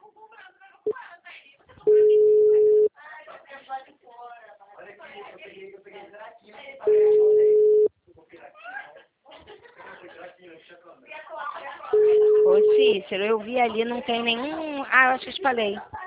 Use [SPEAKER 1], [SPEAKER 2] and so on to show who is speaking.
[SPEAKER 1] Ô, Cícero, eu vi ali, não tem nenhum... Ah, eu acho que eu te falei.